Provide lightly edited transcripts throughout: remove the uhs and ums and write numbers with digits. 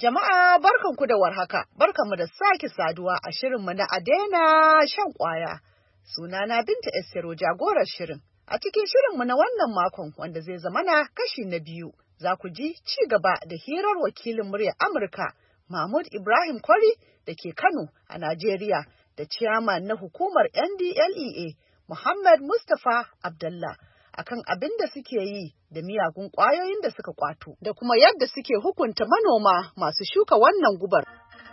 Jama'a barkanku da warhaka, barkanmu da sake saduwa a shirinmu na Adena shan ƙwaya. Sunana Binta Estero jagorar shirin. A cikin shirinmu na wannan makon wanda zai zama na kashi na biyu, za ku ji ci gaba da hirar wakilin muryar Amurka, Mahmud Ibrahim Kwari da ke Kano a Najeriya, da ciyaman na hukumar NDLEA, Muhammad Mustapha Abdallah, akan abin da suke yi da miyagun ƙwayoyin da suka kwato, da kuma yadda suke hukunta manoma masu shuka wannan gubar.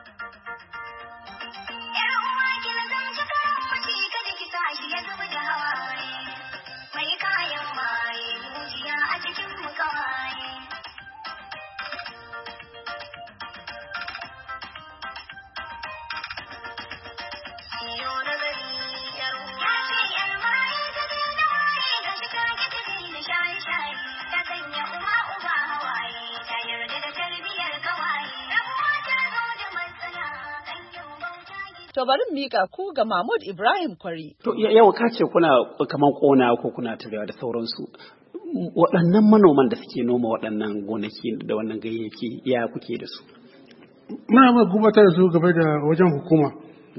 To bari mika ku ga Mahmud Ibrahim Kwari. To yau ka ce kuna kaman kona ko kuna tarewa da sauransu. Waɗannan manoman da suke noma waɗannan gonaki da wannan ganyayyaki ya kuke da su? Muna ma gubatar da su gaba da wajen hukuma.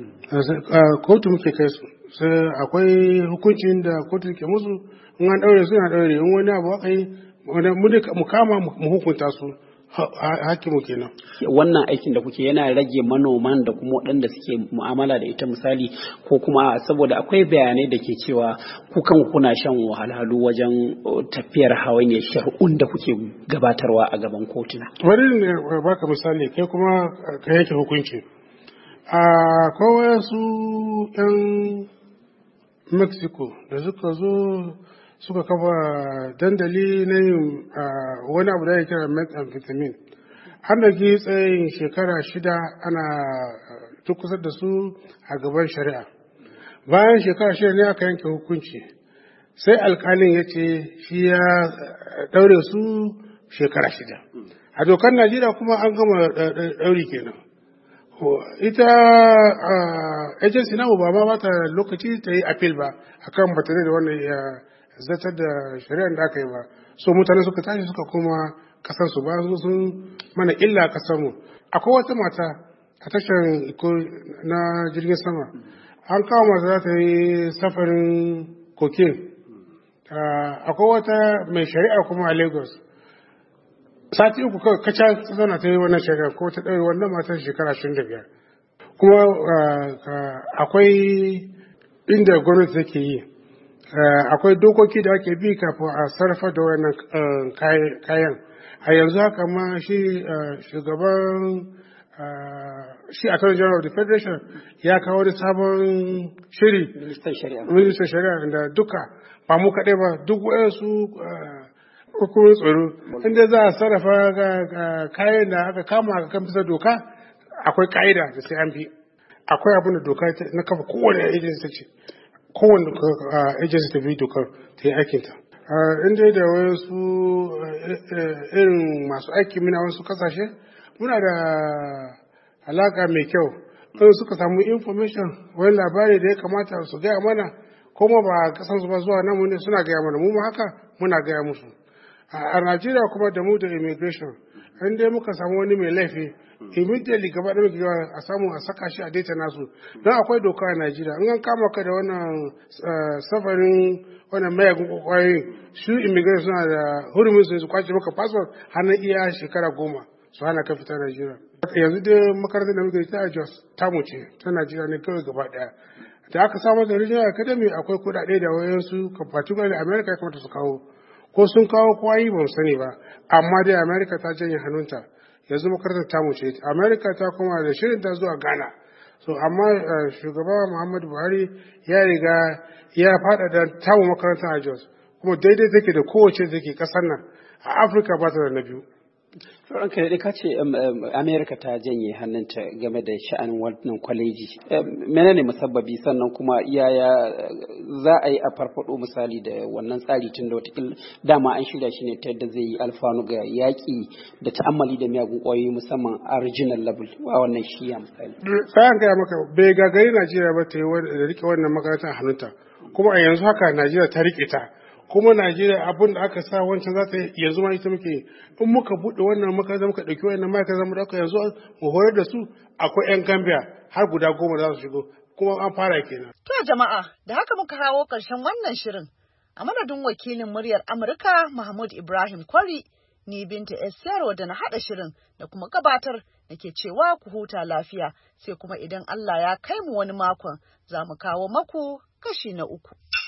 Kotu muke kai su. Sai akwai hukuncin da kotu ke musu, in an daure su na daure, in wani abu aka yi mu kama mu hukunta su. Hakimu kenan. Wannan aikin da kuke yana rage manoman da kuma waɗanda suke mu'amala da ita misali, ko kuma saboda akwai bayanai da ke cewa kukan kuna shan wahalhalu wajen tafiyar hawainiyar shari'un da kuke gabatarwa a gaban kotuna. Bari ne baka misali kai kuma ka yanke hukunci. Akwai wasu 'yan Mexico da suka zo suka kafa dandali na yin wani abu da ya kira methamphetamine. An da ke tsayin shekara 6 ana tukusar da su a gaban shari'a. Bayan shekara 6 ne aka yanke hukunci, sai alkalin ya ce shi ya daure su shekara 6. A dokar Najeriya kuma an gama dauri kenan. Ita agency namu ba ma bata lokaci ta yi appeal ba akan batare da wannan zartar da shari'ar da aka yi ba. So mutane suka tashi suka koma kasarsu ba, sun mana illa kasarmu. Akwai wata mata a tashar iko na jirgin sama, an kawo mata za ta yi safarin cocaine. Akwai wata mai shari'a kuma a Lagos, sati uku kawai kaca ta zauna ta yi wannan shari'a, ko ta ɗaure wannan matar shekara 25. Kuma akwai inda gwamnati take yi, akwai dokoki da ake bi kafin a sarrafa da wannan kayan. A yanzu haka ma shi shugaban shi Attorney General of the Federation ya kawo wani sabon shiri, Ministan Shari'a, da duka ba mu kaɗai ba, duk wayansu hukumar tsaro inda za a sarrafa kayan da aka kama aka kan bisa doka, akwai ka'ida da sai an bi. Akwai abin da doka na kafa kowane agency ta ce, kowane agency ta bi dokar ta yi aikinta. Inda da wasu irin masu aiki muna wasu kasashe, muna da alaka mai kyau. In suka samu information, wani labari da ya kamata su gaya mana, kuma ba kasansu ba zuwa namu ne suna gaya mana, mu haka muna gaya musu. A Najeriya kuma da mu da immigration, in dai muka samu wani mai laifi, immediately gaba da muke a samu a saka shi a data nasu. Don akwai doka a Najeriya, in an kama ka da wannan safarin wannan mayagun kwakwayoyi, su immigration suna da hurumin su kwace maka passport har na iya shekara 10 su hana ka fita Najeriya. Yanzu dai makarantar da muke ta Jos tamu ce ta Najeriya ne kawai gaba daya. Da aka samu da Regional Academy akwai kuɗaɗe da wayansu particularly America ya kamata su kawo. Ko sun kawo kwayi ba mu sani ba, amma dai America ta janye hannunta. Yanzu makarantar tamu ce. America ta koma da shirin ta zuwa Ghana. So amma shugaba Muhammadu Buhari ya riga ya faɗaɗa tamu makarantar a Jos, kuma daidai take da kowace take ƙasar nan a Afirka ba ta da na biyu. Ranka da ka ce Amerika ta janye hannunta game da sha'anin wannan kwaleji. Menene musabbabi, sannan kuma yaya za a yi a farfado misali da wannan tsari, tun da wata dama an shirya shi ne ta yadda zai yi alfanu ga yaƙi da ta'ammali da miyagun ƙwayoyi musamman a regional level a wannan shiya misali. Sayan gaya maka bai gagari Najeriya ba ta yi da rike wannan makarantar hannunta, kuma a yanzu haka Najeriya ta rike ta. kuma Najeriya abin da aka sa wancan za ta yi yanzu ma ita muke in muka buɗe wannan makaranta muka ɗauki wannan ma'aikata mu ɗauka yanzu mu horar da su akwai 'yan Gambia har guda 10 za su shigo kuma an fara kenan. To jama'a da haka muka kawo ƙarshen wannan shirin a madadin wakilin muryar Amurka Mahmud Ibrahim Kwari ni Binta Esero da na haɗa shirin da kuma gabatar nake cewa ku huta lafiya sai kuma idan Allah ya kai mu wani makon za mu kawo maku kashi na 3.